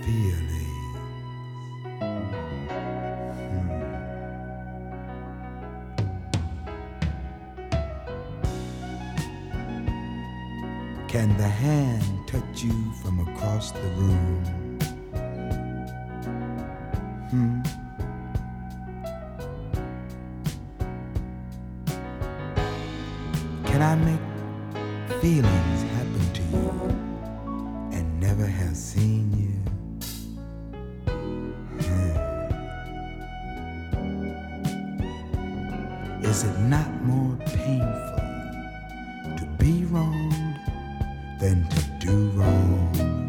feelings. Can the hand touch you from across the room? Can I make feelings happen to you and never have seen you? Is it not more painful to be wronged than to do wrong?